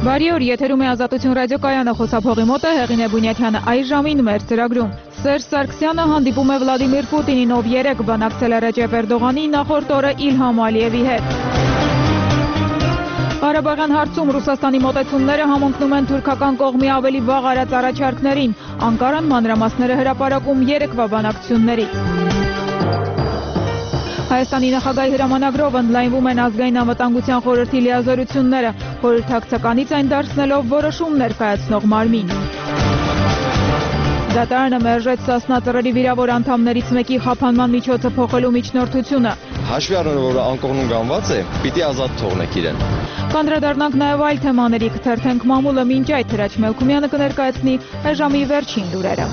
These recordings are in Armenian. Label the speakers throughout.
Speaker 1: Բարի օր, եթերում է Ազատություն ռադիոկայանը, խոսափողի մոտ է Հեղինե Բունյաթյանը այս ժամին մեր ծրագրում։ Սերժ Սարգսյանը հանդիպում է Վլադիմիր Պուտինին, ով երեկ բանակցել է Ռեջեփ Էրդողանի, նախորդ օրը Իլհամ Ալիևի հետ։ Ղարաբաղյան հարցում Ռուսաստանի մոտեցումները համընկնում են թուրքական կողմի ավելի վաղ արած առաջարկներին։ Անկարան մանրամասները հրապարակում երեկվա բանակցություններից։ Հայաստանի նախագահի հրամանագրով ընդլայնվում են ազգային անվտանգության խորհրդի լիազորությունները, խորհրդակցականից այն դարձնելով որոշում ներկայացնող մարմին։ Դատարանը մերժեց Սասնա ծռերի վիրավոր անդամներից մեկի խափանման միջոցը փոխելու միջնորդությունը։
Speaker 2: Հաշվի առնելով, որ անկողնում գանված է, պիտի ազատ թողնեք իրեն։
Speaker 1: Կանդրադառնանք նաև այլ թեմաների, կթերթենք մամուլը մինչ այդ Հրաչ Մելքումյանը կներկայացնի ժամի վերջին լուրերը։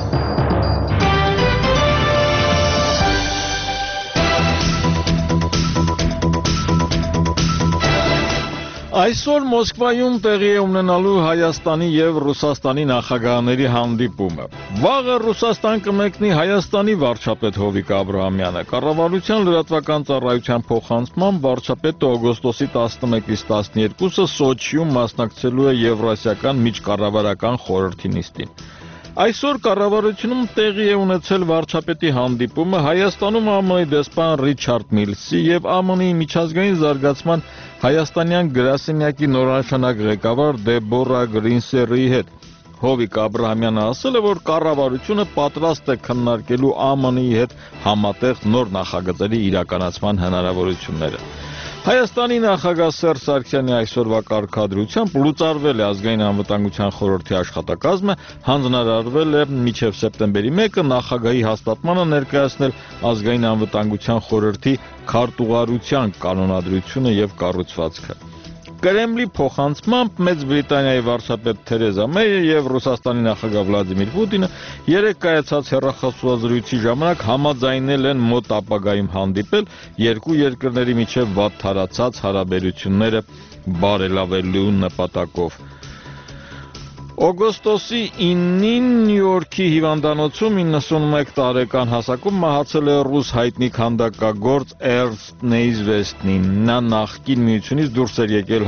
Speaker 3: Այսօր Մոսկվայում տեղի է ունենալու Հայաստանի և Ռուսաստանի նախագահների հանդիպումը։ Վաղը Ռուսաստան կմեկնի Հայաստանի վարչապետ Հովիկ Աբրահամյանը։ Կառավարության լրատվական ծառայության փոխանցմամբ վարչապետը օգոստոսի 11-ից 12-ը Սոչիում մասնակցելու է Եվրասիական միջկառավարական խորհրդի նիստին։ Այսօր կառավարությունում տեղի է ունեցել վարչապետի հանդիպումը Հայաստանում ԱՄՆ-ի դեսպան Ռիչարդ Միլսի և ԱՄՆ-ի միջազգային զարգացման հայաստանյան գրասենյակի նորանշանակ ղեկավար Դեբորա Գրինսերիի հետ։ Հովիկ Աբրահամյանը ասել է, որ կառավարությունը պատրաստ է քննարկելու ԱՄՆ-ի հետ համատեղ նոր նախագծերի իրականացման հնարավորությունները։ Հայաստանի նախագահ Սերժ Սարգսյանի այսօրվա կարգադրությամբ լուծարվել է ազգային անվտանգության խորհրդի աշխատակազմը, հանձնարարվել է մինչև սեպտեմբերի 1-ը նախագահի հաստատմանը ներկայացնել ազգային անվտանգության խորհրդի քարտուղարության կանոնադրությունը եւ կառուցվածքը։ Կրեմլի փոխանցմամբ Մեծ Բրիտանիայի վարչապետ Թերեզա Մեյը եւ Ռուսաստանի նախագահ Վլադիմիր Պուտինը երեկ կայացած հեռախոսազրույցի ժամանակ համաձայնել են մոտ ապագայում հանդիպել երկու երկրների միջև վատ թարացած հարաբերությունները բարելավելու նպատակով։ Օգոստոսի 9-ին Նյու Յորքի հիվանդանոցում 91 տարեկան հասակում մահացել է ռուս հայտնի քանդակագործ Էրնստ Նեիզվեստին։ Նա նախկին միությունից դուրս էր եկել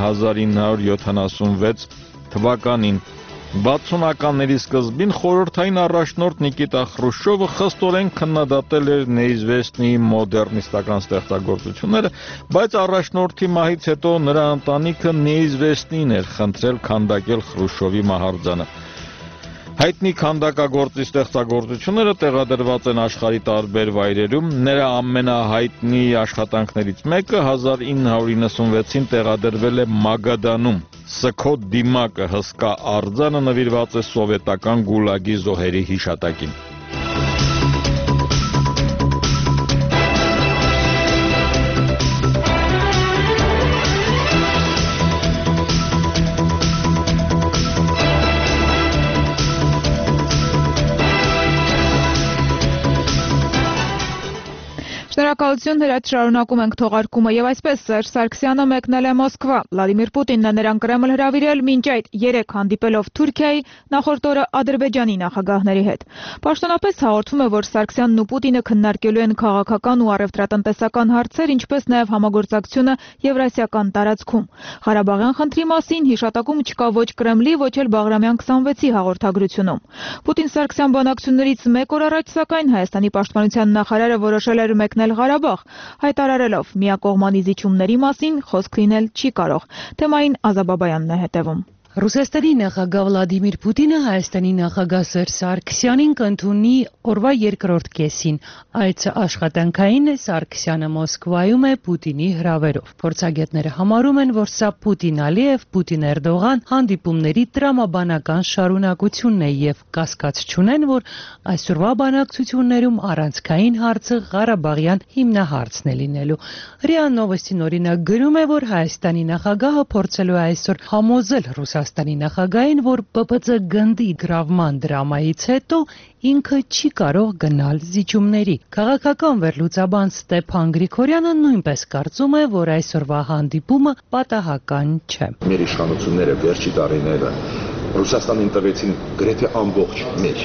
Speaker 3: 1976 թվականին։ 60-ականների սկզբին խորհրդային առաջնորդ Նիկիտա Խրուշչովը խստորեն քննադատել էր Նեիզվեստնիի մոդեռնիստական ստեղծագործությունները, բայց առաջնորդի մահից հետո նրա ընտանիքը Նեիզվեստնին էր խնդրել քանդակել Խրուշչովի մահարձանը։ Հայտնի քանդակագործի ստեղծագործությունները տեղադրված են աշխարհի տարբեր վայրերում։ Նրա ամենահայտնի աշխատանքներից մեկը 1996-ին տեղադրվել է Մագադանում։ Սքո դիմակը հսկա արձանը նվիրված է սովետական գուլագի զոհերի հիշատակին։
Speaker 1: Շնորհակալություն, Հրաչ, շարունակում ենք թողարկումը եւ այսպես Սերժ Սարգսյանը մեկնել է Մոսկվա։ Վլադիմիր Պուտինն է նրան Կրեմլ հրավիրել մինչ այդ երեք հանդիպելով Թուրքիայի, նախորդ օրը Ադրբեջանի նախագահների հետ։ Պաշտոնապես հաղորդվում է, որ Սարգսյանն ու Պուտինը քննարկելու են քաղաքական ու առևտրատնտեսական հարցեր, ինչպես նաեւ համագործակցությունը Եվրասիական տարածքում։ Ղարաբաղյան խնդրի մասին հիշատակում չկա ոչ Կրեմլի, ոչ էլ Բաղրամյան 26-ի հաղորդագրությունում։ Պուտին-Սարգսյան բանակցություններից մեկ օր առաջ սակայն Հայաստանի պաշտպանության նախարարը որոշել էր մեկնել Ղարաբաղ, հայտարարելով միակողմանի զիջումների մասին խոսք լինել չի կարող։ Թեմային Ազաբաբայանն է հետևում։
Speaker 4: Ռուսաստանի նախագահ Վլադիմիր Պուտինը Հայաստանի նախագահ Սերժ Սարգսյանին կընդունի օրվա երկրորդ կեսին։ Այցը աշխատանքային է, Սարգսյանը Մոսկվայում է Պուտինի հրավերով։ Փորձագետները համարում են, որ սա Պուտին-Ալիև, Պուտին-Էրդողան հանդիպումների տրամաբանական շարունակությունն է եւ կասկած չունեն, որ այսօրվա բանակցություններում առանցքային հարցը Ղարաբաղյան հիմնահարցն է լինելու։ ՌԻԱ Նովոստին օրինակ գրում է, որ Հայաստանի նախագահը փորձելու է այսօր համոզել Ռուսաստանի նախագահին, որ ՊՊՑ գնդի գրավման դրամայից հետո ինքը չի կարող գնալ զիջումների։ Քաղաքական վերլուծաբան Ստեփան Գրիգորյանը նույնպես կարծում է, որ այսօրվա հանդիպումը պատահական չէ։
Speaker 5: Մեր իշխանությունները վերջի տարիները Ռուսաստանին տվեցին գրեթե ամբողջ մեր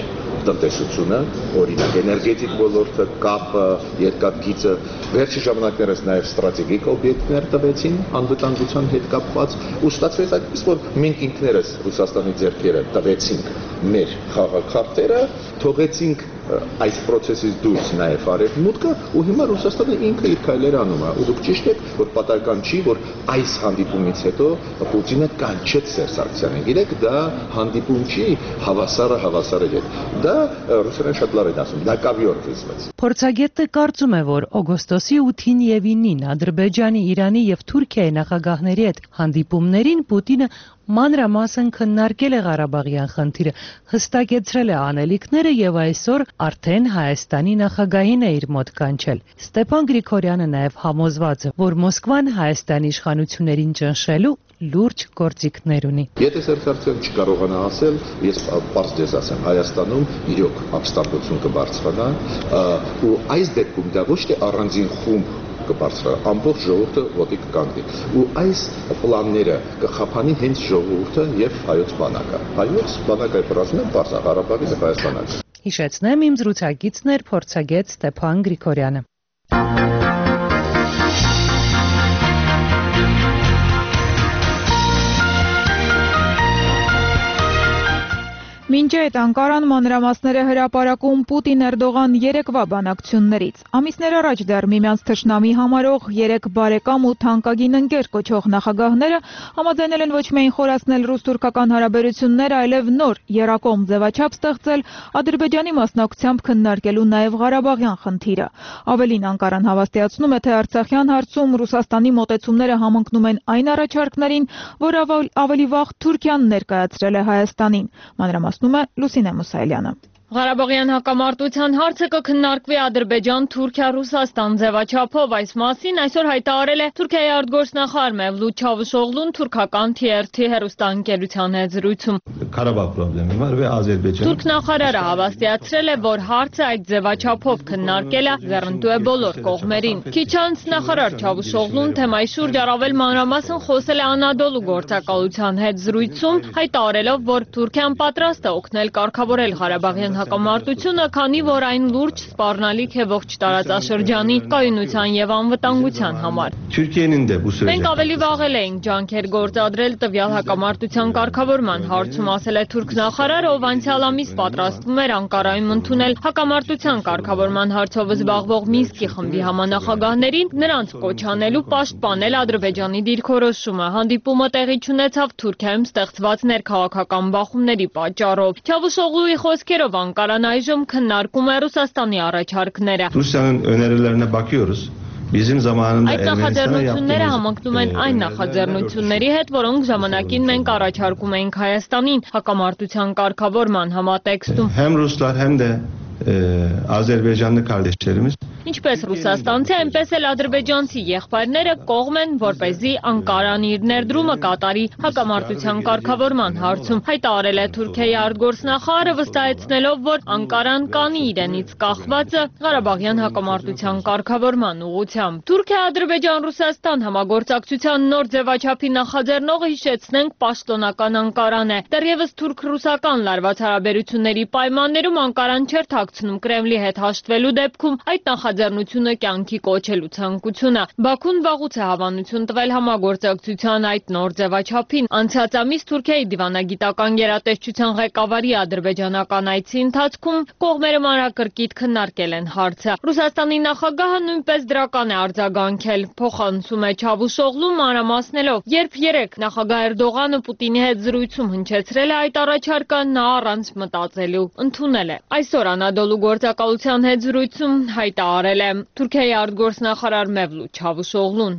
Speaker 5: տնտեսությունը, օրինակ էներգետիկ ոլորտը, կապը, երկաթգիծը, վերջի ժամանակներս նաև ստրատեգիկ օբյեկտներ տվեցին անվտանգության հետ կապված ու ստացվեց այդպես, որ մենք ինքներս Ռուսաստանի ձեռքերը տվեցինք մեր խաղաքարտերը, թողեցինք այս process-ից դուրս նաև արևմուտքը ու հիմա Ռուսաստանը ինքը իր քայլերը անում է ու դուք ճիշտ եք որ պատահական չի որ այս հանդիպումից հետո Պուտինը կանչեց Սերժ Սարգսյանին գիտեք դա հանդիպում չի հավասարը հետ դա ռուսերեն շատ լավ են ասում դա կավիոր վիզվեց
Speaker 4: Փորձագետը կարծում է որ օգոստոսի 8-ին եւ 9-ին Ադրբեջանի, Իրանի եւ Թուրքիայի նախագահների հետ հանդիպումներին Պուտինը մանրամասն քննարկել է Ղարաբաղյան խնդիրը, հստակեցրել է անելիքները եւ այսօր արդեն Հայաստանի նախագահին է իր մոտ կանչել։ Ստեփան Գրիգորյանը նաեւ համոզված է, որ Մոսկվան Հայաստանի իշխանություններին ճնշելու լուրջ գործիքներ ունի։
Speaker 5: Եթե Սերժ Սարգսյանը չկարողանա ասել, ես պարզ ձեզ ասեմ, Հայաստանում իրոք ապստամբություն կբարձրանա, ու այս դեպքում դա ոչ թե առանձին խումբ կբարձրանա, ամբողջ ժողովուրդը ոտի կկանգնի։ Ու այս պլանները կխափանի հենց ժողովուրդը եւ հայոց բանակը։ Հայոց բանակը պրասում է բարձր Ղարաբաղի եւ Հայաստանը։
Speaker 4: Հիշեցնեմ իմ զրուցակիցն էր փորձագետ Ստեփան Գրիգորյանը։
Speaker 1: Մինչ այդ Անկարան մանրամասներ է հրապարակում Պուտին-Էրդողան երեկվա բանակցություններից։ Ամիսներ առաջ դեռ միմյանց թշնամի համարող 3 բարեկամ ու թանկագին ընկեր կոչող նախագահները համաձայնել են ոչ միայն խորացնել ռուս-թուրքական հարաբերությունները, այլև նոր եռակողմ ձևաչափ ստեղծել Ադրբեջանի մասնակցությամբ քննարկելու նաև Ղարաբաղյան խնդիրը։ Ավելին Անկարան հավաստիացնում է, թե Արցախյան հարցում Ռուսաստանի մոտեցումները համընկնում են այն առաջարկներին, որ ավելի վաղ Թուրքիան ներկայացրել է Հայաստանին։ Մանրամասնում է Լուսինե Մուսայելյանը։
Speaker 6: Ղարաբաղյան հակամարտության հարցը կքննարկվի Ադրբեջան-Թուրքիա-Ռուսաստան ձևաչափով այս մասին այսօր հայտարարել է Թուրքիայի արտգործնախարար Մևլութ Չավուշօղլուն թուրքական TRT հեռուստաընկերության հետ զրույցում։ Թուրք նախարարը հավաստիացրել է, որ հարցը այդ ձևաչափով քննարկելը ձեռնտու է բոլոր կողմերին։ Քիչ անց նախարար Չավուշօղլուն թեմայի շուրջ առավել մանրամասն խոսել է Անադոլու գործակալության հետ զրույցում, հայտարարելով, որ Թուրքիան պատրաստ է օգնել կարգավորել Ղարաբաղյան հակամարտությունը, քանի որ այն լուրջ սպառնալիք է ողջ տարածաշրջանի կայունության եւ անվտանգության համար։ Մենք ավելի վաղ էինք ջանքեր գործադրել տվյալ հակամարտության կարգավորման հարցում, ասել է թուրք նախարարը, ով անցյալ ամիս պատրաստվում էր Անկարայում ընդունել հակամարտության կարգավորման հարցով զբաղվող Մինսկի խմբի համանախագահներին, նրանց կոչ անելու պաշտպանել Ադրբեջանի դիրքորոշումը։ Հանդիպումը տեղի չունեցավ Թուրքիայում ստեղծված ներքաղաքական բախումների պատճառով։ Չավուշօղլուի խոսքերով Անկարան այժմ քննարկում է Ռուսաստանի առաջարկները։ Այդ նախաձեռնությունները համընկնում են այն նախաձեռնությունների հետ, որոնք ժամանակին մենք առաջարկում էինք Հայաստանին հակամարտության կարգավորման համատեքստում։ Ինչպես ռուսաստանցի, այնպես էլ ադրբեջանցի եղբայրները կողմ են, որպեսզի Անկարան իր ներդրումը կատարի հակամարտության կարգավորման հարցում, հայտարարել է Թուրքիայի արտգործնախարարը, վստահեցնելով, որ Անկարան կանի իրենից կախվածը Ղարաբաղյան հակամարտության կարգավորման ուղղությամբ։ Թուրքիա-Ադրբեջան-Ռուսաստան համագործակցության նոր ձևաչափի նախաձեռնողը, հիշեցնենք, պաշտոնական Անկարան է։ Դեռևս թուրք-ռուսական լարված հարաբերությունների պայմաններում Անկարան չէր թաքցնում Կրեմլի հետ հաշտվելու դեպքում այդ նախաձեռնությունը կյանքի կոչելու ցանկությունը։ Բաքուն վաղուց է հավանություն տվել համագործակցության այդ նոր ձևաչափին։ Անցած ամիս Թուրքիայի դիվանագիտական գերատեսչության ղեկավարի ադրբեջանական այցի ընթացքում կողմերը մանրակրկիտ քննարկել են հարցը։ Ռուսաստանի նախագահը նույնպես դրական է արձագանքել, փոխանցում է Չավուշօղլուն մանրամասնելով, երբ երեկ նախագահ Էրդողանը Պուտինի հետ զրույցում հնչեցրել է այդ առաջարկը, նա առանց մտածելու ընդունել է։ Այսօր Անադոլու գործակալության հետ զրույցում հայտարարել է Թուրքիայի արտգործնախարար Մևլութ Չավուշօղլուն։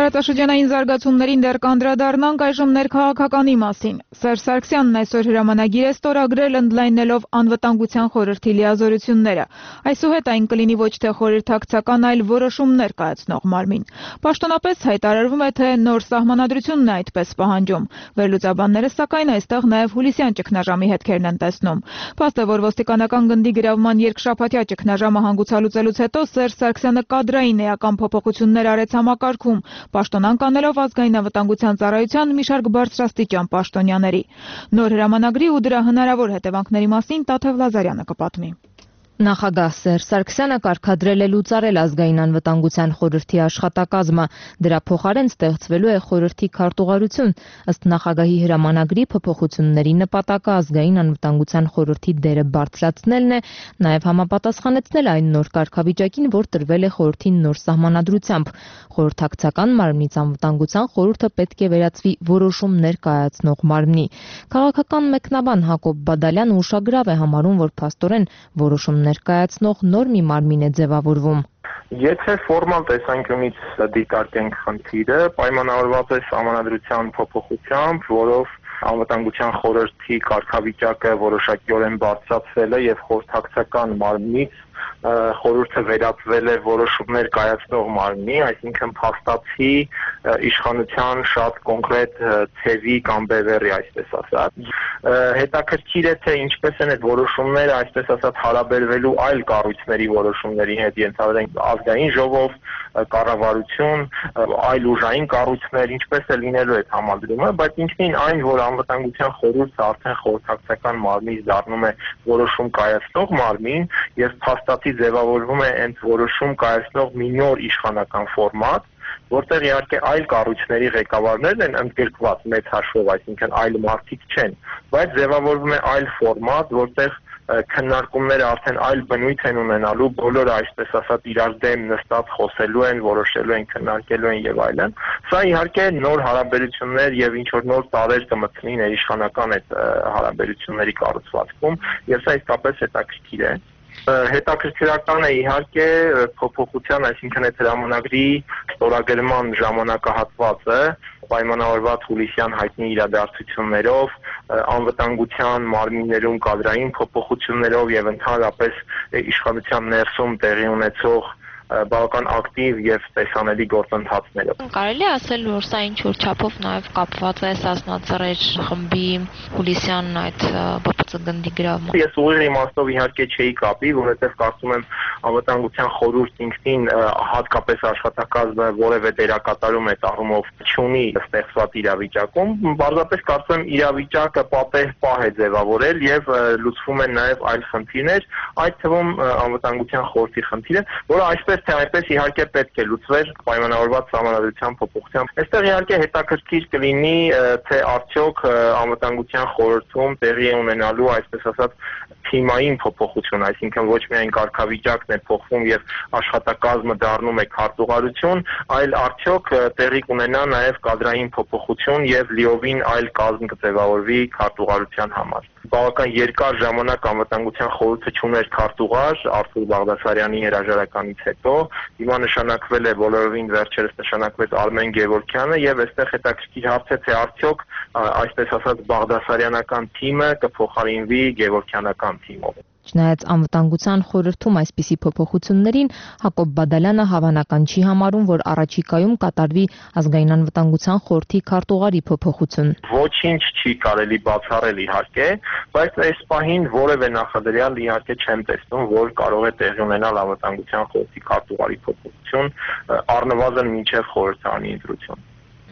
Speaker 1: Տարածաշրջանային զարգացումներին դեռ կանդրադառնանք այժմ ներքաղաքականի մասին։ Սերժ Սարգսյանն այսօր հրամանագիր է ստորագրել ընդլայնելով անվտանգության խորհրդի լիազորությունները։ Այսուհետ այն կլինի ոչ թե խորհրդակցական, այլ որոշումներ կայացնող մարմին։ Պաշտոնապես հայտարարվում է, թե նոր սահմանադրությունն է այդպես պահանջում։ Վերլուծաբանները սակայն այստեղ նաև հուլիսյան ճգնաժամի հետքերն են տեսնում։ Փաստ է, որ ոստիկանական գնդի գրավման երկշաբաթյա ճգնաժամը հանգուցալուծելուց հետո Սերժ Սարգսյանը կադրային էական փոփոխություններ արեց համակարգում, պաշտոնանկ անելով ազգային անվտանգության ծառայության մի շարք բարձրաստիճան պաշտոնյաների։ Նոր հրամանագրի ու դրա հնարավոր հետևանքների մասին Տաթև Լազարյանը կպատմի։
Speaker 7: Նախագահ Սերժ Սարգսյանը կարգադրել է լուծարել ազգային անվտանգության խորհրդի աշխատակազմը, դրա փոխարեն ստեղծվելու է խորհրդի քարտուղարություն, ըստ նախագահի հրամանագրի փոփոխությունների նպատակը ազգային անվտանգության խորհրդի դերը բարձրացնելն է, նաև համապատասխանեցնել այն նոր կարգավիճակին, որ տրվել է խորհրդի նոր սահմանադրությամբ։ Խորհրդակցական մարմնից անվտանգության խորհուրդը պետք է վերածվի որոշումներ կայացնող մարմնի։ Քաղաքական մեկնաբան Հակոբ Բադալյանը ուշագրավ է համարում, որ փաստորեն որոշումներ կայացնող նոր մի մարմին է ձևավորվում։
Speaker 8: Եթե ֆորմալ տեսանկյունից դիտարկենք խնդիրը, պայմանավորված է սահմանադրության փոփոխությամբ, որով անվտանգության խորհրդի կարգավիճակը որոշակիորեն բարձրացվել է եւ խորհրդակցական մարմնից խորհուրդը վերածվել է որոշումներ կայացնող մարմնի, այսինքն փաստացի իշխանության շատ կոնկրետ ցևի կամ բևեռի, այսպես ասած։ Հետաքրքիր է, թե ինչպես են այդ որոշումները, այսպես ասած, հարաբերվելու այլ կառույցների որոշումների հետ, ենթադրենք ազգային ժողով, կառավարություն, այլ ուժային կառույցներ, ինչպես է լինելու այդ համադրումը, բայց ինքնին այն, որ անվտանգության խորհուրդը արդեն խորհրդակցական մարմնից դառնում է որոշում կայացնող մարմին եւ փաստացի ձևավորվում է այդ որոշում կայացնող մի նոր իշխանական ֆորմատ, որտեղ իհարկե այլ կառույցների ղեկավարներն են ընդգրկված մեծ հաշվով, այսինքն այլ մարդիկ չեն, բայց ձևավորվում է այլ ֆորմատ, որտեղ քննարկումները արդեն այլ բնույթ են ունենալու, բոլորը այսպես ասած իրար դեմ նստած խոսելու են, որոշելու են, քննարկելու են եւ այլն։ Սա իհարկե նոր հարաբերություններ եւ ինչ որ նոր տարեր կմտնի ներիշխանական այդ հարաբերությունների կառուցվածքում, եւ սա իսկապես հետաքրքիր է։ Հետաքրքրական է իհարկե փոփոխության, այսինքն այդ հրամանագրի ստորագրման ժամանակահատվածը պայմանավորված հուլիսյան հայտնի իրադարձություններով, անվտանգության մարմիններում կադրային փոփոխություններով եւ ընդհանրապես իշխանության ներսում տեղի ունեցող բավական ակտիվ եւ տեսանելի գործընթացներով։
Speaker 9: Կարելի է ասել, որ սա ինչ-որ չափով նաեւ կապված է Սասնածռեր խմբի հուլիսյան այդ ԲՊՑ գնդի գրավման։
Speaker 8: Ես ուղիղ իմաստով իհարկե չէի կապի, որովհետեւ կարծում եմ անվտանգության խորհուրդ ինքնին հատկապես աշխատակազմը որևէ դերակատարում այդ առումով չունի ստեղծված իրավիճակում, բարձրապես կարծում եմ իրավիճակը պատեհ պահ է ձևավորել եւ լուծվում են նաեւ այլ խնդիրներ, այդ թվում անվտանգության խորհրդի խնդիրը, որը այսպես թե այնպես իհարկե պետք է լուծվեր պայմանավորված սահմանադրության փոփոխությամբ։ Այստեղ իհարկե հետաքրքիր կլինի, թե արդյոք անվտանգության խորհրդում տեղի է ունենալու, այսպես ասած, թիմային փոփոխություն, այսինքն ոչ միայն կարգավիճակն է փոխվում եւ աշխատակազմը դառնում է քարտուղարություն, այլ արդյոք տեղի կունենա նաեւ կադրային փոփոխություն եւ լիովին այլ կազմ կձևավորվի քարտուղարության համար։ Բավական երկար ժամանակ անվտանգության խորհուրդը չուներ քարտուղար Արթուր Բաղդասարյանի հրաժարականից հետո, հիմա նշանակվել է բոլորովին վերջերս նշանակվեց Արմեն Գևորգյանը եւ այստեղ հետաքրքիր հարց է, թե արդյոք այսպես ասած Բաղդասարյանական թիմը կփոխարինվի Գևորգյանական թիմով։
Speaker 7: Չնայած անվտանգության խորհրդում այսպիսի փոփոխություններին Հակոբ Բադալյանը հավանական չի համարում, որ առաջիկայում կատարվի ազգային անվտանգության խորհրդի քարտուղարի փոփոխություն։
Speaker 8: Ոչինչ չի կարելի բացառել իհարկե, բայց այս պահին որևէ նախադրյալ իհարկե չեմ տեսնում, որ կարող է տեղի ունենալ անվտանգության խորհրդի քարտուղարի փոփոխություն առնվազն մինչև խորհրդարանի ընտրություն։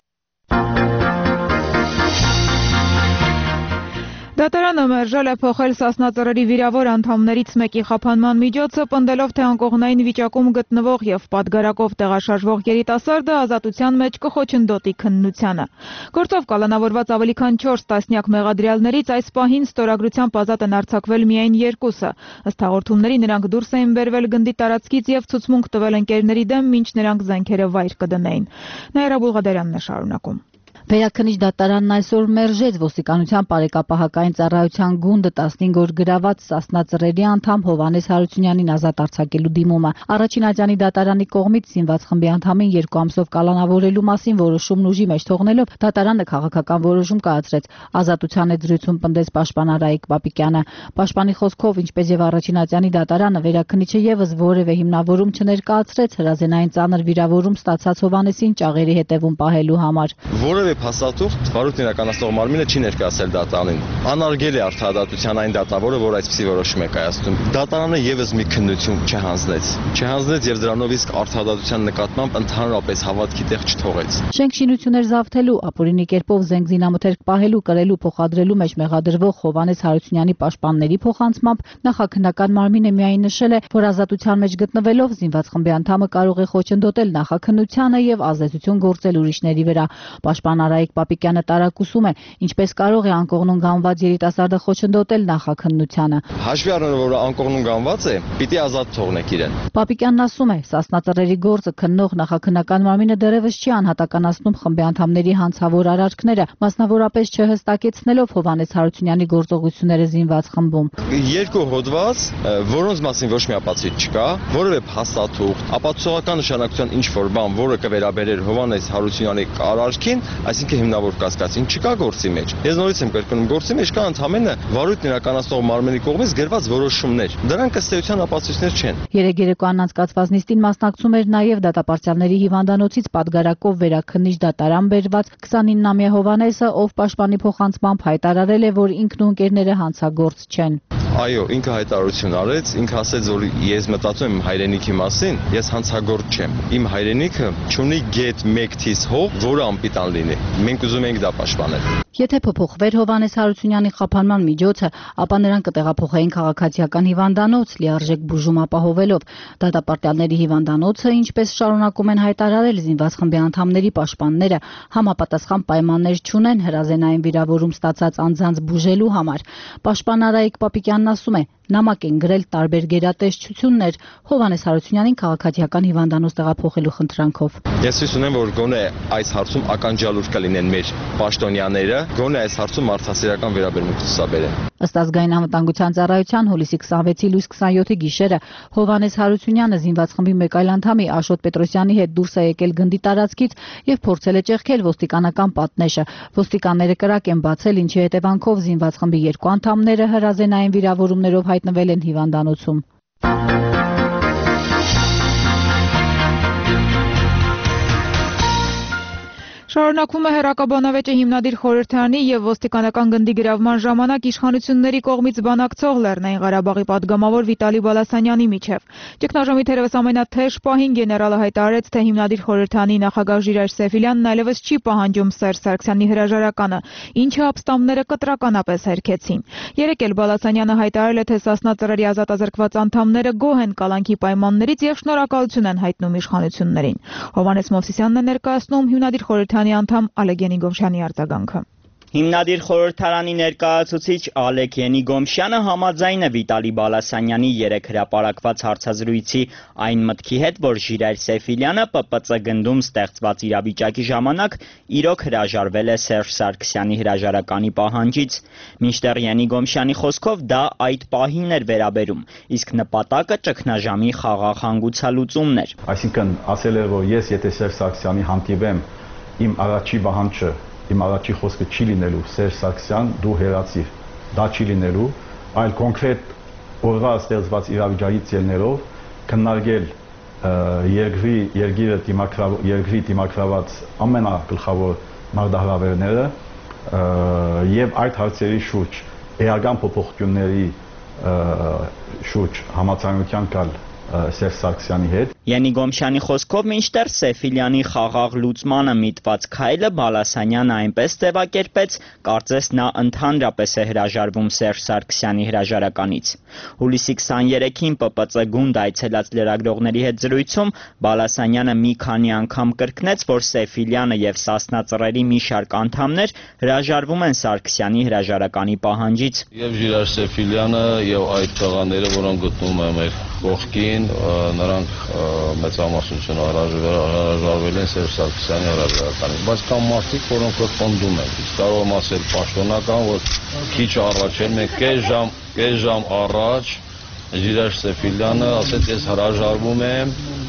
Speaker 1: Դատարանը մերժել է փոխել Սասնածռերի վիրավոր անդամներից մեկի խափանման միջոցը, պնդելով, թե անկողնային վիճակում գտնվող եւ պատգարակով տեղաշարժվող երիտասարդը ազատության մեջ կխոչընդոտի քննությանը։ Գործով կալանավորված ավելի քան 4 տասնյակ մեղադրյալներից այս պահին ստորագրությամբ ազատ են արձակվել միայն 2-ը։ Ըստ հաղորդումների նրանք դուրս էին բերվել գնդի տարածքից եւ ցուցմունք տվել ընկերների դեմ, մինչ նրանք զենքերը վայր կդնեին։ Նաիրա Բուլղադարյանն է շարունակում։
Speaker 10: Վերաքննիչ դատարանն այսօր մերժեց ոստիկանության բարեկապահական ծառայության գունդը 15 օր գրաված Սասնա ծռերի անդամ Հովհաննես Հարությունյանին ազատ արձակելու դիմումը։ Առաջին ատյանի դատարանի կողմից զինված խմբի անդամին 2 ամսով կալանավորելու մասին որոշումն ուժի մեջ թողնելով դատարանը քաղաքական որոշում կայացրեց։ Ազատության հետ զրույցում պնդեց պաշտպան Արայիկ Պապիկյանը։ Պաշտպանի խոսքով, ինչպես եւ առաջին ատյանի դատարանը, վերաքննիչը եւս որևէ հիմնավորում չներկայացրեց հրազենային ծանր վիրավորում ստացած Հովհաննեսին ճաղերի հետևում պահելու համար։
Speaker 2: Որևէ փաստաթուղթ վարույթն իրականացնող մարմինը չի ներկայացել դատարանին։ Անարգել է արդարադատության այն դատավորը, որ այսպիսի որոշում է կայացնում։ Դատարանը եւս մի քննություն չհանձնեց եւ դրանով իսկ արդարադատության նկատմամբ ընդհանրապես հավատքի տեղ չթողեց։
Speaker 10: Շենք շինություններ զավթելու, ապօրինի կերպով զենք զինամթերք պահելու, կրելու, փոխադրելու մեջ մեղադրվող Հովհաննես Հարությունյանի պաշտպանների փոխանցմամբ նախաքննական մարմինը միայն նշել է, որ ազատության մեջ գտնվելով զինված խմբի անդամը կարող է խոչընդոտել նախաքննությանը եւ ազդեցություն գործել ուրիշների վրա։ Պաշտպան Արայիկ Պապիկյանը տարակուսում է, ինչպես կարող է անկողնուն գանված երիտասարդը խոչընդոտել նախաքննությանը։
Speaker 2: Հաշվի առնելով, որ անկողնուն գանված է, պիտի ազատ թողնեք իրեն։
Speaker 10: Պապիկյանն ասում է, Սասնա ծռերի գործը քննող նախաքննական մարմինը դեռևս չի անհատականացնում խմբի անդամների հանցավոր արարքները, մասնավորապես չհստակեցնելով Հովհաննես Հարությունյանի գործողությունները զինված խմբում։
Speaker 2: Երկու հոդված, որոնց մասին ոչ մի ապացույց չկա, որևէ փաստաթուղթ, ապացուցողական նշանակության ինչ-որ բան, որը կվերաբերեր Հովհաննես Հարությունյանի արարքին, այսինքն հիմնավոր կասկածին չկա գործի մեջ։ Ես նորից եմ կրկնում, գործի մեջ կա ընդհանրապես վարույթն իրականացնող մարմնի կողմից գրված որոշումներ։ Դրանք ըստ էության ապացույցներ չեն։
Speaker 10: Երեկոյան անցկացված նիստին մասնակցում էր նաև դատապարտյալների հիվանդանոցից պատգարակով վերաքննիչ դատարան բերված 29-ամյա Հովհաննեսը, ով պաշտպանի փոխանցմամբ հայտարարել է, որ ինքն ու ընկերները հանցագործ չեն։
Speaker 2: Այո, ինքը հայտարարություն արեց, ինքը ասեց, որ ես մտածում եմ հայրենիքի մասին, ես հանցագործ չեմ։ Իմ հայրենիքը չունի գետ 1 թիզ հող, որը անպիտան լինի։ Մենք ուզում ենք դա պաշտպանել։
Speaker 10: Եթե փոփոխվեր Հովհաննես Հարությունյանի խափանման միջոցը, ապա նրան կտեղափոխեին քաղաքացիական հիվանդանոց, լիարժեք բուժում ապահովելով։ Դատապարտյալների հիվանդանոցը, ինչպես շարունակում են հայտարարել զինված խմբի անդամների պաշտպանները, համապատասխան պայմաններ չունեն հրազենային վիրավորում ստացած անձանց բուժելու համար։ Պաշտպան Արայիկ Պապիկյանն ասում է, նամակ են գրել տարբեր գերատեսչություններ Հովհաննես Հարությունյանին քաղաքացիական հիվանդանոց տեղափոխելու խնդրանքով։
Speaker 2: Ես հույս ունեմ, որ գոնե այս հարցում ականջալուր կլինեն մեր պաշտոնյաները, գոնե այս հարցում մարդասիրական վերաբերմունք ցուցաբերեն։
Speaker 10: Ըստ ազգային անվտանգության ծառայության հուլիսի 26-ի լույս 27-ի գիշերը Հովհաննես Հարությունյանը զինված խմբի մեկ այլ անդամի Աշոտ Պետրոսյանի հետ դուրս է եկել գնդի տարածքից եւ փորձել է ճեղքել ոստիկանական պատնեշը։ Ոստիկանները կրակ են բացել, ինչի հետևանքով զինված խմբի 2 անդամները հրազենային վիրավորումներով հայտնվել են հիվանդանոցում։
Speaker 1: Շարունակվում է հեռակաբանավեճը հիմնադիր Խորհրդարանի եւ ոստիկանական գնդի գրավման ժամանակ իշխանությունների կողմից բանակցող Լեռնային Ղարաբաղի падգամավոր Վիտալի Բալասանյանի միջև։ Ճգնաժամի թերևս ամենաթեժ պահին գեներալը հայտարարեց, թե հիմնադիր Խորհրդարանի նախագահ Ժիրայր Սեֆիլյանն այլևս չի պահանջում Սերժ Սարգսյանի հրաժարականը, ինչը ապստամբները կտրականապես հերքեցին։ Երեկ էլ Բալասանյանը հայտարարել է, թե Սասնա ծռերի ազատազրկված անդամները գոհ են կալանքի պայմաններից եւ շնորհակալություն են հայտնում իշխանություններին։ Հովհաննես Մովսիսյանն է ներկայացնում հիմնադիր Խորհրդարանի անդամ Ալեգենի Գոմշյանի արձագանքը։
Speaker 11: Հիմնադիր Խորհրդարանի ներկայացուցիչ Ալեկ Ենիգոմշյանը համաձայն է Վիտալի Բալասանյանի երեկ հրապարակված հարցազրույցի այն մտքի հետ, որ Ժիրայր Սեֆիլյանը ՊՊՑ գնդում ստեղծված իրավիճակի ժամանակ իրոք հրաժարվել է Սերժ Սարգսյանի հրաժարականի պահանջից։ Մինչդեռ Ենիգոմշյանի խոսքով դա այդ պահին էր վերաբերում, իսկ նպատակը ճգնաժամի խաղաղ հանգուցալուծումն էր։
Speaker 12: Այսինքն ասել է, որ ես եթե Սերժ Սարգսյանի հանդիպեմ, իմ առաջի պահանջը Իմ առաջի խոսքը չի լինելու Սերժ Սարգսյան, դու հեռացիր, դա չի լինելու, այլ կոնկրետ օրվա ստեղծված իրավիճակից ելնելով քննարկել երկրի դիմակրաված ամենագլխավոր մարտահրավերները եւ այդ հարցերի շուրջ էական փոփոխությունների շուրջ համաձայնության գալ Սերժ Սարգսյանի հետ։
Speaker 11: Ենիգոմշյանի խոսքով մինչդեռ Սեֆիլյանի խաղաղ լուծմանը միտված քայլը Բալասանյանը այնպես ձևակերպեց, կարծես նա ընդհանրապես է հրաժարվում Սերժ Սարգսյանի հրաժարականից։ Հուլիսի 23-ին ՊՊՑ գունդ այցելած լրագրողների հետ զրույցում Բալասանյանը մի քանի անգամ կրկնեց, որ Սեֆիլյանը եւ Սասնա ծռերի մի շարք անդամներ հրաժարվում են Սարգսյանի հրաժարականի պահանջից։
Speaker 13: Եվ Ժիրայր Սեֆիլյանը եւ այդ տղաները, որոնք գտնվում են մեր կողքին, նրանք մեծամասնությունը հրաժարվել են Սերժ Սարգսյանի հրաժարականից, բայց կան մարդիկ, որոնք որ պնդում են, կարող եմ ասել պաշտոնական, որ քիչ առաջ են, մենք կես ժամ առաջ Ժիրայր Սեֆիլյանը ասեց, ես հրաժարվում եմ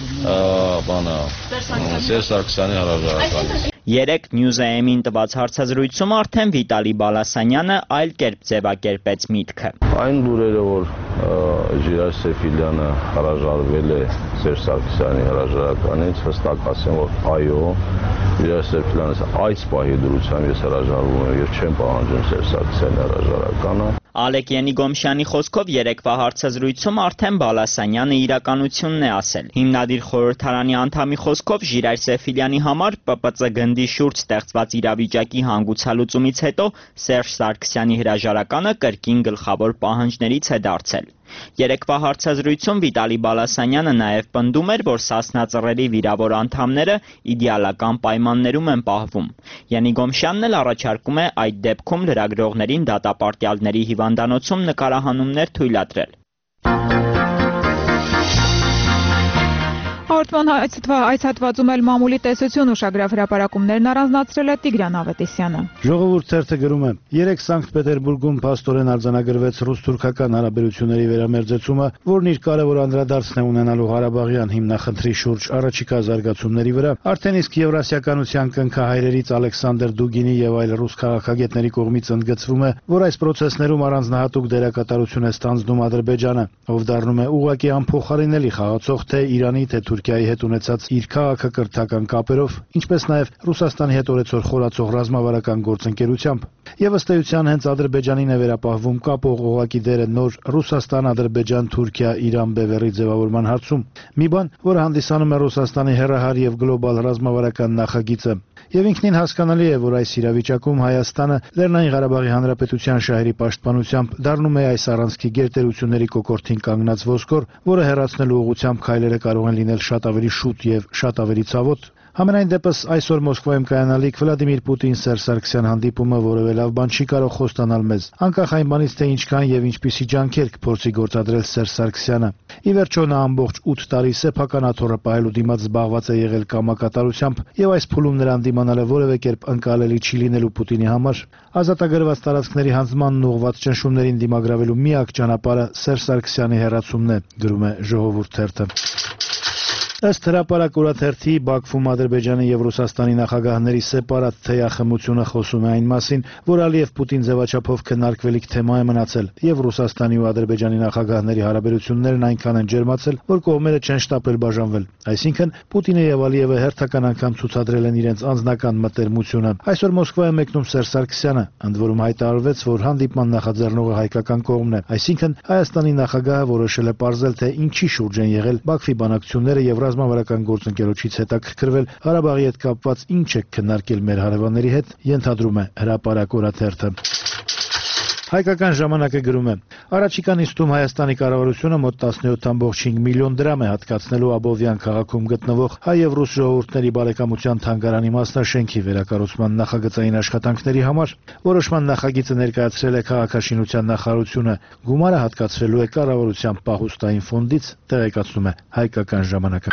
Speaker 13: Սերժ Սարգսյանի հրաժարականից։
Speaker 11: Երեկ News-am-ին տված հարցազրույցում արդեն Վիտալի Բալասանյանը այլ կերպ ձևակերպեց միտքը։
Speaker 13: Այն լուրերը, որ Ժիրայր Սեֆիլյանը հրաժարվել է Սերժ Սարգսյանի հրաժարականից, հստակ ասեմ, որ այո, Ժիրայր Սեֆիլյանը այս պահի դրությամբ ես հրաժարվում եմ եւ չեմ պահանջում Սերժ Սարգսյանի հրաժարականը։
Speaker 11: Ալեք Ենիգոմշյանի խոսքով երեկվա հարցազրույցում արդեն Բալասանյանը իրականությունն է ասել։ Հիմնադիր խորհրդարանի անդամի խոսքով Ժիրայր Սեֆիլյանի համար ՊՊԾ գնդի շուրջ ստեղծված իրավիճակի հանգուցալուծումից հետո Սերժ Սարգսյանի հրաժարականը կրկին գլխավոր պահանջներից է դարձել։ Երեկվա հարցազրույցում Վիտալի Բալասանյանը նաև պնդում էր, որ Սասնա ծռերի վիրավոր անդամները իդեալական պայմաններում են պահվում։ Յենիգոմշյանն էլ առաջարկում է այդ դեպքում լրագրողներին դատապարտյալների հիվանդանոցում նկարահանումներ թույլատրել։
Speaker 1: Հաղորդման այս հատվածում էլ մամուլի տեսություն ուշագրավ հրապարակումներն առանձնացրել է Տիգրան Ավետիսյանը։
Speaker 14: Ժողովուրդ թերթը գրում է. երեկ Սանկտ Պետերբուրգում փաստորեն արձանագրվեց ռուս-թուրքական հարաբերությունների վերամերձեցումը, որն իր կարևոր անդրադարձն է ունենալու Ղարաբաղյան հիմնախնդրի շուրջ առաջիկա զարգացումների վրա։ Արդեն իսկ Եվրասիականության կնքահայրերից Ալեքսանդր Դուգինի եւ այլ ռուս քաղաքագետների կողմից ընդգծվում է, որ այս process-ներում առանձնահատուկ դերակատարություն է ստանձնում Ադրբեջանը, ով դառնում է ուղղակի անփոխարինելի խաղացող թե Իրանի, թե Թուրքիայի հետ ունեցած իր քաղաքակրթական կապերով, ինչպես նաև Ռուսաստանի հետ օրեցօր խորացող ռազմավարական գործընկերությամբ։ Եվ ըստ էության հենց Ադրբեջանին է վերապահվում կապող օղակի դերը նոր Ռուսաստան-Ադրբեջան-Թուրքիա-Իրան բևեռի ձևավորման հարցում։ Մի բան, որը հանդիսանում է Ռուսաստանի հեռահար եւ գլոբալ ռազմավարական նախագիծը։ Եվ ինքնին հասկանալի է, որ այս իրավիճակում Հայաստանը Լեռնային Ղարաբաղի Հանրապետության շահերի պաշտպանությամբ դառնում է այս առանցքի գերտերությունների կոկորդին կանգնած ոսկոր, որը հեռացնելու ուղղությամբ քայլերը կարող են լինել շատ ավելի շուտ եւ շատ ավելի ցավոտ։ Համենայն դեպս այսօր Մոսկվայում կայանալիք Վլադիմիր Պուտին-Սերժ Սարգսյան հանդիպումը որևէ լավ բան չի կարող խոստանալ մեզ, անկախ այն բանից, թե ինչքան եւ ինչպիսի ջանքեր կփորձի գործադրել Սերժ Սարգսյանը։ Ի վերջո նա ամբողջ 8 տարի սեփական աթոռը պահելու դիմաց զբաղված է եղել կամակատարությամբ եւ այս փուլում նրան դիմանալը որևէ կերպ ընկալելի չի լինելու Պուտինի համար։ Ազատագրված տարածքների հանձնմանն ուղղված ճնշումներին դիմագրավելու միակ ճանապարհը Սերժ Սարգսյանի հեռացումն է, գրում է Ժողովուրդ թերթը։ Ըստ հրապարակ օրաթերթի Բաքվում Ադրբեջանի եւ Ռուսաստանի նախագահների սեպարատ թեյախմությունը խոսում է այն մասին, որ Ալիև-Պուտին ձևաչափով քննարկվելիք թեմա է մնացել եւ Ռուսաստանի ու Ադրբեջանի նախագահների հարաբերություններն այնքան են ջերմացել, որ կողմերը չեն շտապել բաժանվել։ Այսինքն Պուտինը եւ Ալիևը հերթական անգամ ցուցադրել են իրենց անձնական մտերմությունը։ Այսօր Մոսկվա է մեկնում Սերժ Սարգսյանը, ընդ որում հայտարարվեց, որ հանդիպման նախաձեռնողը հայկական կողմն է։ Այսինքն Հայաստանի նախագահը որոշել է պարզել, թե ինչի շուրջ են եղել Բաքվի բանակցությունները եւ ռազմավարական գործընկերոջից հետաքրքրվել Ղարաբաղի հետ կապված ինչ է քննարկել մեր հարևանների հետ, ենթադրում է հրապարակ օրաթերթը։ Հայկական ժամանակը գրում է. առաջիկա նիստում Հայաստանի կառավարությունը մոտ 17.5 միլիոն դրամ է հատկացնելու Աբովյան քաղաքում գտնվող հայ եւ ռուս ժողովուրդների բարեկամության թանգարանի մասնաշենքի վերակառուցման նախագծային աշխատանքների համար։ Որոշման նախագիծը ներկայացրել է քաղաքաշինության նախարարությունը, գումարը հատկացվելու է կառավարության պահուստային ֆոնդից, տեղեկացնում է Հայկական ժամանակը։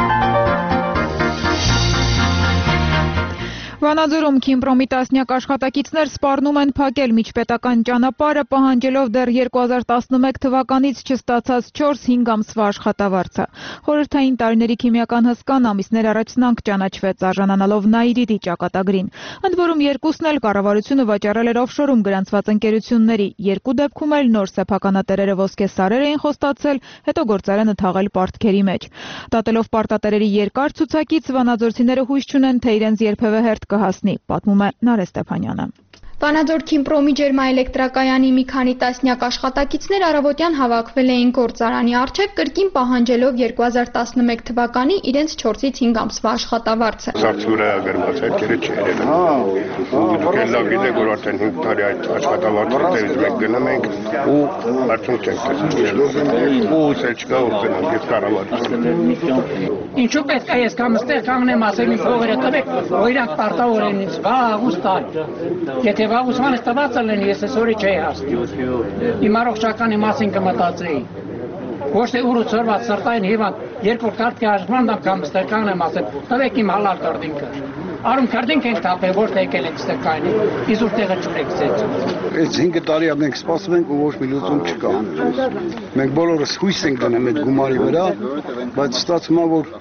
Speaker 1: Վանաձորում Քիմպրոմի տասնյակ աշխատակիցներ սպառնում են փակել միջպետական ճանապարհը, պահանջելով դեռ 2011 թվականից չստացած 4-5 ամսվա աշխատավարձը։ Խորհրդային տարիների քիմիական հսկան ամիսներ առաջ սնանկ ճանաչվեց, արժանանալով Նաիրիտի ճակատագրին։ Ընդ որում երկուսն էլ կառավարությունը վաճառել էր օֆշորում գրանցված ընկերությունների, երկու դեպքում էլ նոր սեփականատերերը ոսկե սարեր էին խոստացել, հետո գործարանը թաղել պարտքերի մեջ։ Դատելով պարտատերերի երկար ցուցակից, վանաձորցիները հույս չունեն, թե իրենց երբևէ հերթ կհասնի, պատմում է Նարէ Ստեփանյանը։
Speaker 15: Վանաձոր Քիմպրոմի ջերմաէլեկտրակայանի մի քանի տասնյակ աշխատակիցներ առավոտյան հավաքվել էին գործարանի առջև, կրկին պահանջելով 2011 թվականի իրենց 4-ից 5 ամսվա աշխատավարձը։
Speaker 16: Զարթուրը գրված է, քերը չերել։ Դուք էլ լավ գիտեք, որ արդեն 5 տարի այդ աշխատավարձից մենք գնում ենք ու արդյունք չենք տեսնում։ Ու սեչկա ու գնանք եւ կառավարություն։
Speaker 17: Ինչու պետք է ես կամ ստեղ կանգնեմ ասեմ իմ փողերը տվեք, որ իրանք պարտավոր են ինձ վաղուց տալ։ Եթե վաղուսմանը տված ալեն, ես այսօրի չէի հասնում։ Իմ առողջականի մասին կմտածեի։ Ոչ թե ուրուցորված սրտային հիվանդ երկրորդ կարգի հաշվման անգամ ստեղ կանգնեմ ասել, տվեք իմ հալալ կարտինքը։ Արում կարտինք ենք տապել, որ թե եկել եք ստեղ կայնի, իզուր տեղը չուրեք ձեզ։
Speaker 16: Այս 5 տարի մենք սպասում ենք ու ոչ մի լուծում չկա։ Մենք բոլորս հույս ենք դնում այդ գումարի վրա, բայց ստացվում է, որ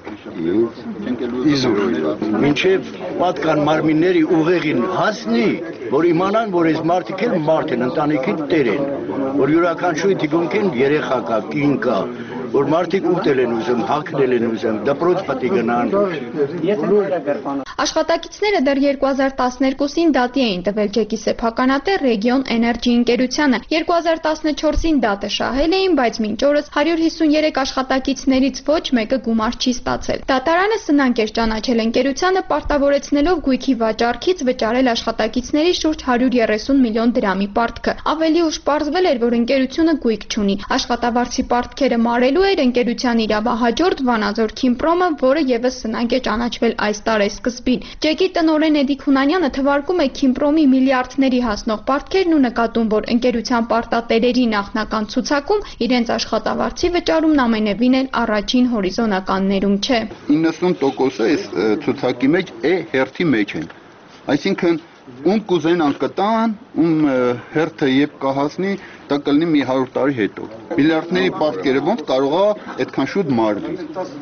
Speaker 16: իզուր
Speaker 18: մինչև պատկան մարմինների ուղեղին հասնի, որ իմանան, որ այս մարդիկ էլ մարդ են, ընտանիքի տեր են, որ յուրաքանչյուրի թիկունք են երեխա կա, կին կա, որ մարդիկ ուտել են ուզում, հագնել են ուզում, դպրոց պետք է գնան։
Speaker 15: Աշխատակիցները դեռ 2012-ին դատի էին տվել ջեկի սեփականատեր Region Energy ընկերությանը։ 2014-ին դատը շահել էին, բայց մինչ օրս 153 աշխատակիցներից ոչ մեկը գումար չի ստացել։ Դատարանը սնանկ էր ճանաչել ընկերությանը, պարտավորեցնելով գույքի վաճառքից վճարել աշխատակիցների շուրջ 130 միլիոն դրամի պարտքը։ Ավելի ուշ պարզվել էր, որ ընկերությունը գույք չունի։ Աշխատավարձի պարտքերը մարելու էր ընկերության իրավահաջորդ Վանաձոր Քիմպրոմը, որը եւս սնանկ է ճանաչվել այս տարեսկզբին։ Ջեկի տնօրեն Էդիկ Հունանյանը թվարկում է Քիմպրոմի միլիարդների հասնող պարտքերն ու նկատում, որ ընկերության պարտատերերի նախնական ցուցակում իրենց աշխատավարձի վճարումն ամենևին էլ առաջին հորիզոնականներում չէ։
Speaker 16: 90%-ը այս ցուցակի մեջ հերթի մեջ են։ Այսինքն ում կուզեն անկտան, ում հերթը երբ կհասնի, դա կլինի մի 100 տարի հետո։ Միլիարդների պարտքերը ոնց կարող է այդքան շուտ մարվի։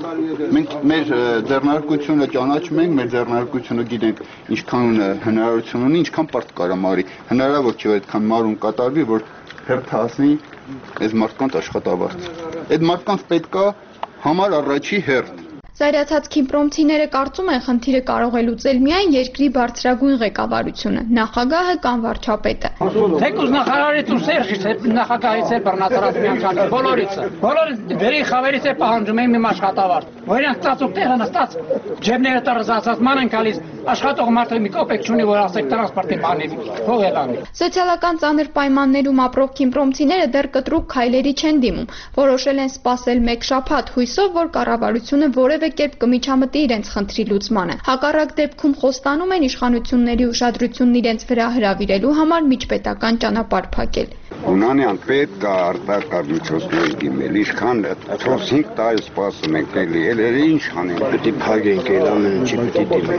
Speaker 16: Մենք մեր ձեռնարկությունը ճանաչում ենք, մեր ձեռնարկությունը գիտենք ինչքան հնարավորություն ունի, ինչքան պարտ կարա մարի։ Հնարավոր չէ այդքան մարում կատարվի, որ հերթը հասնի այս մարդկանց աշխատավարձը։ Այդ մարդկանց պետք է համար առաջի հերթ։
Speaker 15: Զայրացած քիմպրոմցիները կարծում են, խնդիրը կարող է լուծել միայն երկրի բարձրագույն ղեկավարությունը, նախագահը կամ վարչապետը։
Speaker 17: Թեկուզ նախարարից ու Սերժից նախագահից է բռնացած միանգամից բոլորից դերի խավերից է պահանջում եմ իմ աշխատավարձ։ Որոնք ծածուկ տեղը նստած ջեբները տարզացած ման են գալիս, աշխատող մարդը մի կոպեկ չունի, որ ասեք տրանսպորտի բաների փող ելանի։
Speaker 15: Սոցիալական ծանր պայմաններում ապրող քիմպրոմցիները դեռ կտրուկ քայլերի չեն դիմում, որոշել են սպասել մեկ շաբաթ հույսով, որ կառավարությունը որևէ կերպ կմիջամտի իրենց խնդրի լուծմանը։ Հակառակ դեպքում խոստանում են իշխանությունների ուշադրությունն իրենց վրա հրավիրելու համար միջպետական ճանապարհ փակել։
Speaker 16: Հունանյան պետք է արտակարգ միջոցներ դիմել, ինչքան 4-5 տարի սպասում ենք, էլի ինչ անենք,
Speaker 18: պետք է փակենք, այլ ամեն ինչի պետք է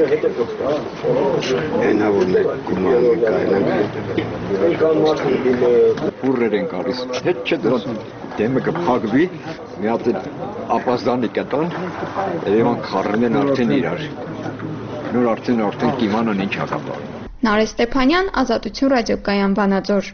Speaker 18: դիմենք։ Այնա որ մենք գումարը կայնանք։
Speaker 19: Բուրեր են գալիս, հետ չէ դրան դեմը կփակվի, մի հատ ապազդանի կտան, երևան քարերն են արդեն իրար։ Նոր արդեն կիմանան ինչ հակապա։
Speaker 15: Նարէ Ստեփանյան, Ազատություն ռադիոկայան Վանաձոր։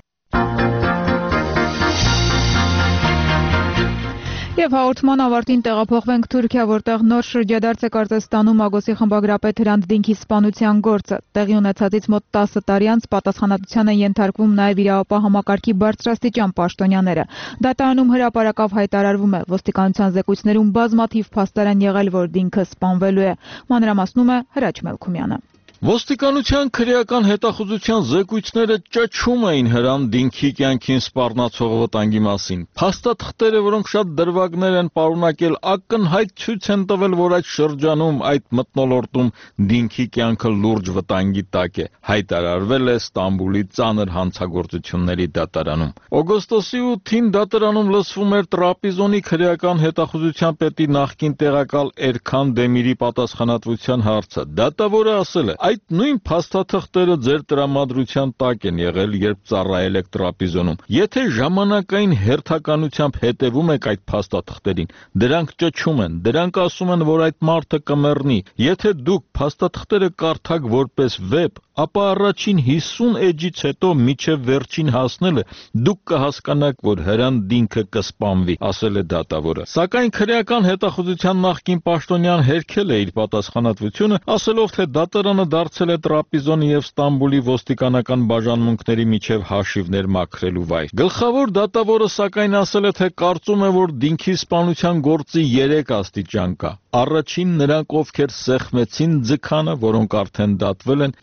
Speaker 1: Եվ հաղորդման ավարտին տեղափոխվենք Թուրքիա, որտեղ նոր շրջադարձ է կարծես ստանում Ագոսի խմբագրապետ Հրանտ Դինքի սպանության գործը։ Տեղի ունեցածից մոտ 10 տարի անց պատասխանատվության են ենթարկվում նաև իրավապահ համակարգի բարձրաստիճան պաշտոնյաները։ Դատարանում հրապարակավ հայտարարվում է, ոստիկանության զեկույցներում բազմաթիվ փաստեր են եղել, որ Դինքը սպանվելու է։ Մանրամասնում է Հրաչ Մելքումյանը։
Speaker 3: Ոստիկանության քրեական հետախուզության զեկույցները ճաչում էին Հրանտ Դինքի կյանքին սպառնացող վտանգի մասին։ Փաստաթղթերը, որոնք շատ դրվագներ են պարունակել, ակնհայտ ցույց են տվել, որ այդ շրջանում, այդ մթնոլորտում Դինքի կյանքը լուրջ վտանգի տակ է, հայտարարվել է Ստամբուլի ծանր հանցագործությունների դատարանում։ Օգոստոսի 8-ին դատարանում լսվում էր Տրապիզոնի քրեական հետախուզության պետի նախկին տեղակալ Էրքան Դեմիրի պատասխանատվության հարցը։ Դատավորը ասել է. այդ նույն փաստաթղթերը ձեր տրամադրության տակ են եղել, երբ ծառայել եք Տրապիզոնում։ Եթե ժամանակային հերթականությամբ հետևում եք այդ փաստաթղթերին, դրանք ճչում են, դրանք ասում են, որ այդ մարդը կմեռնի։ Եթե դուք փաստաթղթերը կարդաք որպես վեբ, ապա առաջին 50 էջից հետո միջև վերջին հասնելը դուք կհասկանաք, որ Հրանտ Դինքը կսպանվի, ասել է դատավորը։ Սակայն քրեական հետախուզության նախկին պաշտոնյան հերքել է իր պատասխանատվությունը, ասելով, թե դատարանը դարձել է Տրապիզոնի եւ Ստամբուլի ոստիկանական բաժանմունքների միջև հաշիվներ մաքրելու վայր։ Գլխավոր դատավորը սակայն ասել է, թե կարծում է, որ Դինքի սպանության գործի 3 աստիճան կա։ Առաջին նրանք, ովքեր սեղմեցին ձգանը, որոնք արդեն դատվել են, երկրորդ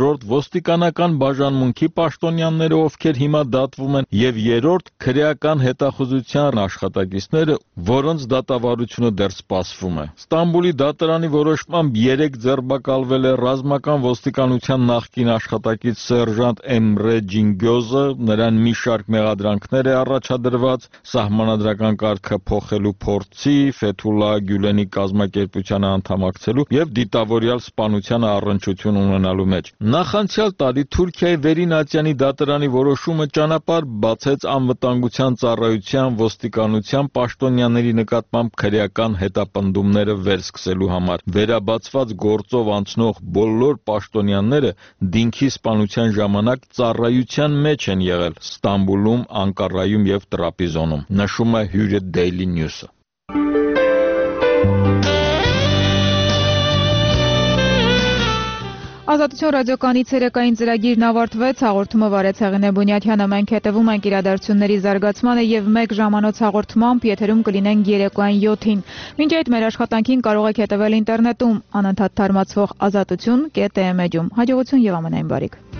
Speaker 3: երկրորդ ոստիկանական բաժանմունքի պաշտոնյաները, ովքեր հիմա դատվում են, եւ երրորդ քրեական հետախուզության աշխատակիցները, որոնց դատավարությունը դեռ սպասվում է։ Ստամբուլի դատարանի որոշմամբ 3 ձերբակալվել է ռազմական ոստիկանության նախկին աշխատակից սերժանտ Էմրե Ջինգյոզը, նրան մի շարք մեղադրանքներ է առաջադրված սահմանադրական կարգը փոխելու փորձի, Ֆեթուլա Գյուլենի կազմակերպությանը անդամակցելու եւ դիտավորյալ սպանության առնչություն ունենալու մեջ։ Նախանցյալ տարի Թուրքիայի Վերին Ատյանի դատարանի որոշումը ճանապարհ բացեց անվտանգության ծառայության ոստիկանության պաշտոնյաների նկատմամբ քրեական հետապնդումները վերսկսելու համար։ Վերաբացված գործով անցնող բոլոր պաշտոնյաները դինքի սպանության ժամանակ ծառայության մեջ են եղել Ստամբուլում, Անկարայում եւ Տրապիզոնում, նշում է Hürriyet Daily News-ը։
Speaker 1: Ազատություն ռադիոկայանի ցերեկային ծրագիրն ավարտվեց, հաղորդումը վարեց Հեղինե Բունյաթյանը, մենք հետևում ենք իրադարձությունների զարգացմանը եւ 1 ժամանոց հաղորդմամբ եթերում կլինենք երեկոյան 7-ին։ Մինչ այդ մեր աշխատանքին կարող եք հետևել ինտերնետում անընդհատ թարմացվող ազատություն.am-ում։ Հաջողություն եւ ամենայն բարիք։